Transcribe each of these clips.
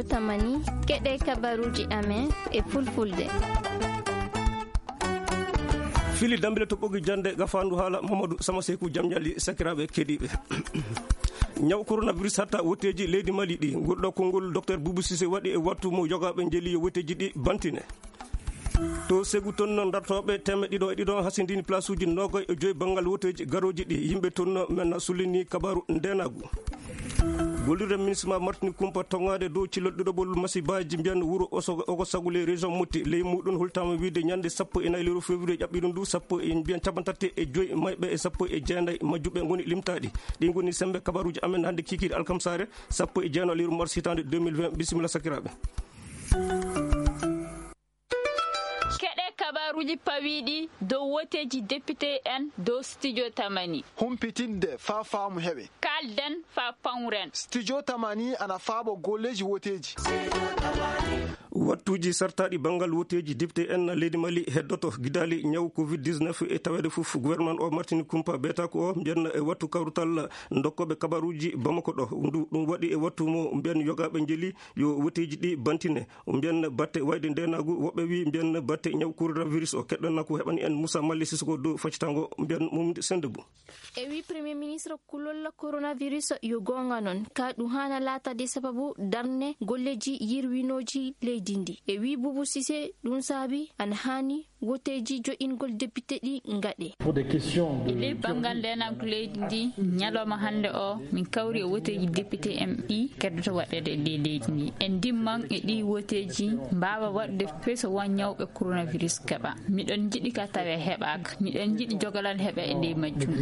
studio tamani keɗe kabaruji amen e fulfulde. fili dambile to ɓogi jande gafandu haala Mamadou Sama Sekou jam ñalli sakiraɓe keɗiɓe ñaw coronavirus hatta wotteji leydi Mali ɗi ngolɗo konngol docteur Boubou Cissé waɗi e wattu mo jogaɓe jeeli yo wotteji ɗi bantine to Ségou toon dartoɓe temme ɗiɗo e ɗiɗon hasindini place uji nogoy e joyi banggal wotteji garoji ɗi yimɓe toon men sullini kabaru ndenagu gollirde ministre Martini Kumpa tongade dow cilol ɗiɗoɓol masibaji mbiyan wuuro oko sagule région Mouti ley muɗum hultama wiide ñande 14 février ƴaɓɓiɗum ndu mbiyan capantati e joyi mayɓe e 19 majjuɓe goni limtaɗi ɗi goni sembe kabaruji amen hande kikiɗe alkamsare 19 lewru mars hitande 2020 bisimilla sakiraɓe. Kabaruji pawiɗi dow woteji député en dow studio tamani humpitinde fa faamu heɓe kalden fa pawren studio tamani ana faabo golleji woteji wattuji sartaɗi banggal woteji député en leydi Mali heddoto gidali ñaw covid-19 e tawede fof gouvernement o Martini Kumpa beta ko o mbiyan e wattu kawrutal dokkoɓe kabaruji Bamako ɗo ɗum waɗi e wattu mo mbiyan yogaɓe jeeli yo woteji ɗi bantine mbiyan batte wayde ndenagu woɓɓe wi mbiyan batte ñaw coronavirus o keɗɗanna ko heɓani en Moussa Malli Sissoko dow faccitango mbiyan Mumde Sendebou e wi premier ministre kulol coronavirus yo gonga noon ka ɗum hana latade sababu darne golleji yirwinoji leydi ndi e wi Boubou Cissé ɗum saabi an hani woteji jo'ingol député ɗi ngaɗe ɗi bangal ndenagu leydi ndi ñalawma hande o min kawri e woteji député en ɗi keddoto waɗede e leydi ndi en dimman e ɗi woteji mbawa waɗde feso won ñawɓe coronavirus keɓa miɗon jiɗi ka tawe heɓaka miɗon jiɗi jogalal heɓa e ley majjum.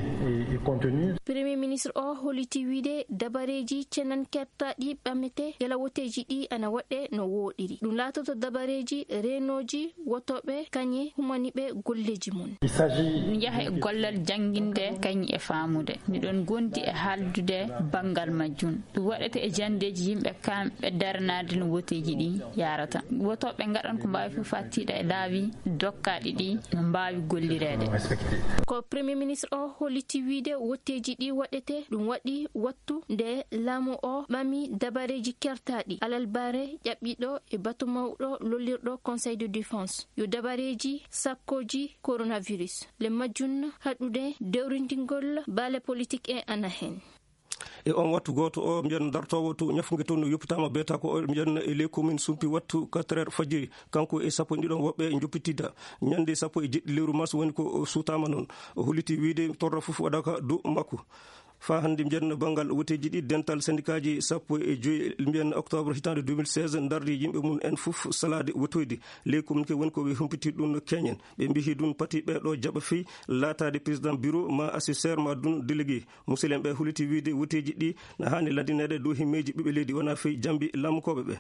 premier ministre o holiti wiide dabareji cenan kertaɗi ɓamete yala woteji ɗi ana waɗe no woɗiri ɗum latoto dabareji renoji wotoɓe kañi humaniɓe golleji mum ɗum yaha e gollal jangguinde kañi e famude miɗon gondi e haaldude banggal majjum ɗum waɗete e jandeji yimɓe kamɓe darnade no woteji ɗi yarata wotoɓe gaɗan ko mbawi fof fattiɗa e laawi dokkaɗi ɗi no mbawi gollirede ko premier ministre o holliti wiide wotteji ɗi waɗete ɗum waɗi wattu nde laamu o ɓami dabareji kertaɗi alalbare ƴaɓɓiɗo e batu mawɗo lollirɗo conseil de défense yo dabareji sakkoji coronavirus le majjun haɗude dewrintingol baale politique e ana hen e on wattu goto o mbiyan dartowo to ñafugue toon no yoppitama beta ko mbiyan e ley commune sumpi wattu 4h fajiri kanko e sappo e ɗiɗon woɓɓe joppitidda ñande 17 lewru mars woni ko suutama noon o holliti wiide torra foof waɗaka dow makko fa hande mbiyan banggal woteji ɗi dental syndicat ji 15 mbiyan octobre hitande 2016 dardi yimɓe mum en fof salade wotoyde ley communiqué woni ko ɓe humpiti ɗum keñen ɓe mbihi ɗum pati ɓeɗo jaɓa feyi laatade président bureau ma assesseur ma ɗum délégué musidɗen ɓe hulliti wiide woteji ɗi na hani landinede dow himmeji ɓiɓɓe leydi wona feyi jambi lamkoɓe ɓe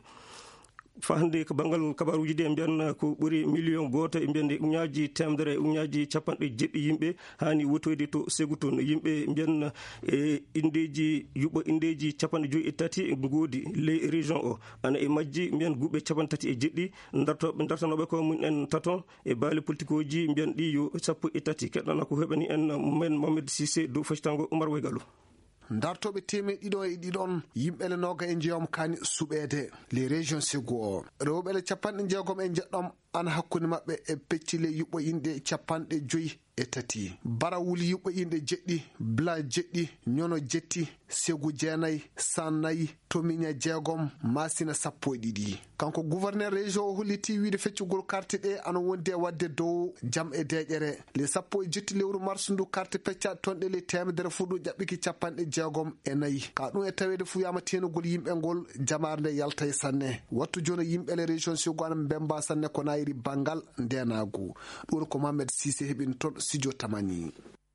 fa hande ko banggal kabaruji ɗi e mbiyan ko ɓuuri million goto e mbiyande uñaji temedere e uñaji capanɗe jeɗɗi yimɓe hani wotoyde to Ségou toon yimɓe mbiyan e indeji yuɓɓo indeji capanɗe joyyi e tati goodi ley région o ana e majji mbiyan guɓɓe capantati e jeɗɗi dartanoɓe ko mun en taton e baali politique oji mbiyan ɗi yo 13 keɗɗana ko heɓani en men Mamadou Cissé dow faccitango Oumar Waygalou dartoɓe temeɗe ɗiɗo e ɗiɗon yimɓele noga e jeeyom kani suɓede les régions Ségou o rewɓele capanɗe jeegom e jeɗɗom ana hakkude mabɓe e peccile yuɓɓoyinɗe capanɗe joyyi e tati barawul yuɓɓoyinɗe jeɗɗi bla jeɗɗi ñono jetti Ségou jeenayyi Sannayi Tomiña jeegom Masina 12 kanko gouverneur région o holliti wiide feccugol carte ɗe ana wondi e wadde dow jam e deƴere le 17 lewru mars ndu carte peccaɗe tonɗe le temedere fuɗu ƴaɓɓiki capanɗe jeegom e nayyi ka ɗum e tawede fuyama tenugol yimɓe ngol jamare nde yalta e sanne wattu joni yimɓele région Ségou ana mbemba sanne ko nayiri bangal ndenagu ɗum ko Mohamed Cissé heɓin toon studio tamani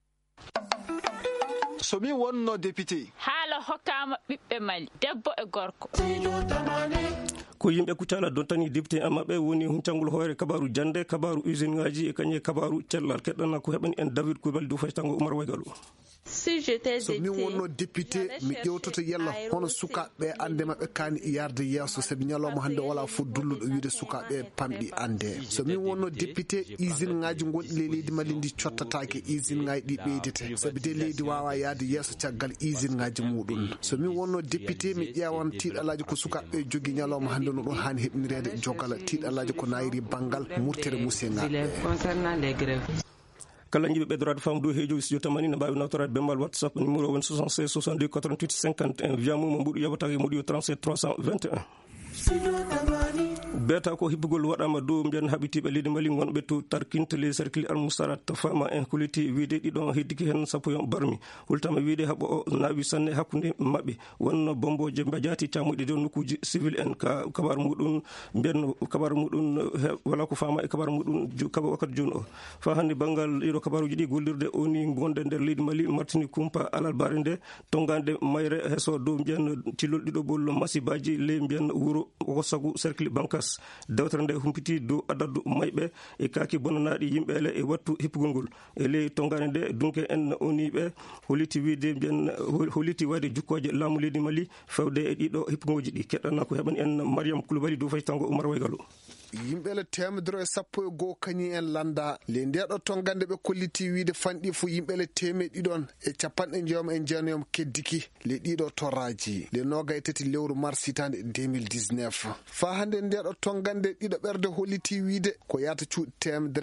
somi wonno député haala hokkama ɓiɓɓe Mali debbo e gorko ko yimɓe kuccala dontani député amaɓe woni huncangol hoore kabaru jande kabaru usine ngaji e kañe kabaru cellal keɗɗana ko heɓani en David Koubel dow faccitango Oumar Waygalou so min wonno député mi ƴewtoto yella hono sukaɓe ande mabɓe kani yarde yesso saabi ñalawma hande wala fo dulluɗo wiide sukaɓe pamɗi ande so min wonno député usine ngaji gonɗi leydi Mali ndi cottatake usine ngaji ɗi ɓeydete saabi de leydi wawa yaade yesso caggal usine ngaji muɗum so min wonno député mi ƴewan tiiɗalaji ko sukaɓe jogui ñalawma hande no ɗon hani heɓnirede jogala tiiɗalaji ko nayiri banggal murtere musengaɓe kala jiɓe ɓeydorade famdu heejoji studio tamani ne mbawi nawtorade bemmal whatsapp numéro woni 76 62 88 51 via mum mo mbuɗo yoɓatake moɗo 37 321 beta ko hibbugol waɗama dow mbiyan haɓitiɓe leydi Mali gonɓe to tarkinte les cercle almusarat fama en kuliti wiide ɗiɗon heddiki hen sappo yon barmi hultama wiide haaɓo o naawi sanne hakkude mabɓe wonno bomboje mbadiati camuɗe dow nokkuji civil en ka kabaru muɗum mbiyan kabaru muɗum wala ko fama e kabaru muɗum kaba wakkati joni o fa hande banggal ɗiɗo kabaruji ɗi gollirde oni gonɗe nder leydi Mali martini kumpa alal bare nde tongande mayre heso dow mbiyan tillol ɗiɗo bollo masibaji ley mbiyan wuuro o sagu cercle bankas dewtere nde humpiti dow adadu mayɓe e kaki bonanaɗi yimɓele e wattu hippugol ngol e ley tongane nde dunke en oniɓe holiti wiide mbiyan holiti wade jukkoje laamu leydi Mali fewde e ɗiɗo hippugoji ɗi keɗɗana ko heɓani en Mariam Koulibaly dow fayitango Oumar Waygalo yimɓele 110 kañi en landa le ndeɗo tongande ɓe kolliti wiide fanɗi fo yimɓele 100 e capanɗe jeewom en jeenayom keddiki le ɗiɗo torraji le 23 lewru mars hitande 2019 fa hande ndeɗo tongande ɗiɗo ɓerde holliti wiide ko yata cuuɗi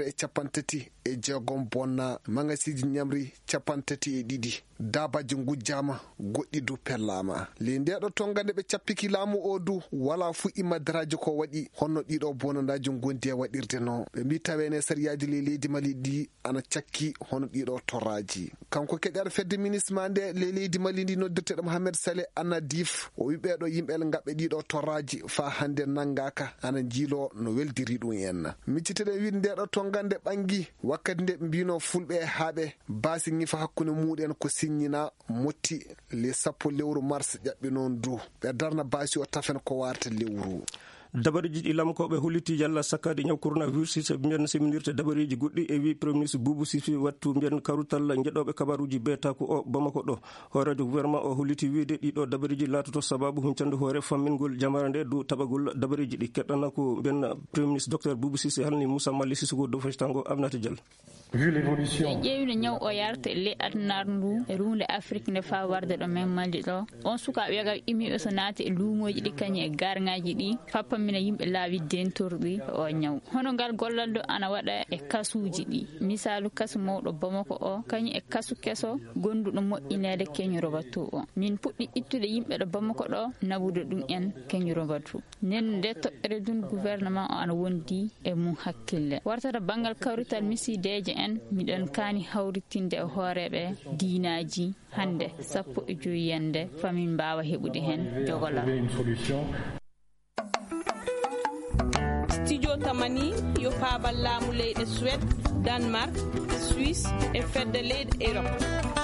136 bonna magasiji ñamri 32 dabaji gujjama goɗɗi du pellama le ndeɗo tongande ɓe cappiki laamu o du wala fu imadaraji ko waɗi honno ɗiɗo bonandaji gondi e waɗirde no ɓe mbi tawene sariyaji le leydi Mali ɗi ana cakki hono ɗiɗo torraji kanko keƴar fedde ministre ma nde le leydi Mali ndi noddirteɗo Mohamed Saleh Anadif o wi ɓeɗo yimɓele gaɓɓe ɗiɗo torraji fa hande naggaka ana jiilo no weldiri ɗum en micciteɗen wiide ndeɗo tongande ɓangi wakkati nde ɓe mbino fulɓe haaɓe baasi ñifa hakkude muɗen ko signina motti le 10 lewru mars ƴaɓɓi noon du ɓe darna baasi o tafen ko warta lewru dabariji ɗi lamkoɓe holliti yalla sakkade ñaw coronavirus so mbiyan seminirte dabariji goɗɗi e wi premier ministre Boubou Cissé wattu mbiyan karutal jeɗoɓe kabaruji beta ko o Bamako ɗo horejo gouvernement o holliti wiide ɗiɗo dabariji latoto sababu huncande hoore fammingol jamara nde dow tabagol dabariji ɗi keɗɗana ko mbiyan premier ministre docteur Boubou Cissé halni Moussa Mali Sissoko dow faytango Aminata Diallo vu l'évolution ɓe ƴeewino ñaw o yarta le adnaru ndu e runde Afrique nde fa warde ɗo men Mali ɗo on sukaɓe yaga imiɓe so naati e luumoji ɗi kañum e garŋaji ɗi fappamina yimɓe laawi dentorɗi o ñaw hono ngal gollal ɗo ana waɗa e kasuji ɗi misalu kasu mawɗo Bamako o kañum e kasu keso gonduɗo moƴƴinede keñuro wattu o min puɗɗi ittude yimɓe ɗo Bamako ɗo nabude ɗum en keñuro wattu nden nde toɓɓere dun gouvernement o ana wondi e mum hakkille wartata banggal kawrital misideje en miɗen kaani hawritinde e hooreɓe diinaji hande 15 yende famin mbawa heɓude hen jogolal studio tamani yo faabal laamu leyɗe Suède Danemark Suisse e fedde leyɗe Europe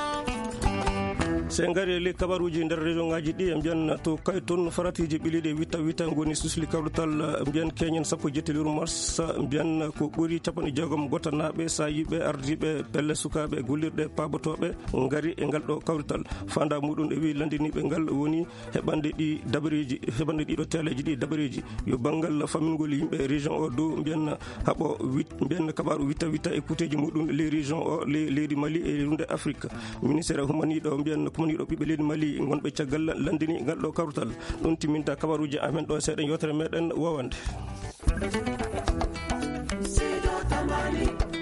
se ngari le kabaruji nder région ngaji ɗi e mbiyan to kay toon faratiji ɓiliɗe witta goni susli kawrutal mbiyan keñen 17 lewru mars mbiyan ko ɓuuri 60 gottanaɓe sa yiɓe ardiɓe pelle sukaɓe gollirɗe pabotoɓe ngari e ngal ɗo kawrutal fanda muɗum e wi landiniɓe ngal woni heɓande ɗi dabareji heɓande ɗiɗo teleji ɗi dabareji yo banggal famingol yimɓe région o dow mbiyan haaɓo mbiyan kabaru witta e kuteji muɗum les région o leydi Mali e runde Afrique ministére humaniɗo mbiyan kumaniɗo ɓiɓɓe leydi Mali gonɓe caggal landini ngal ɗo kawrutal ɗum timminta kabaruji amen ɗo seeɗa yewtere meɗen wowande.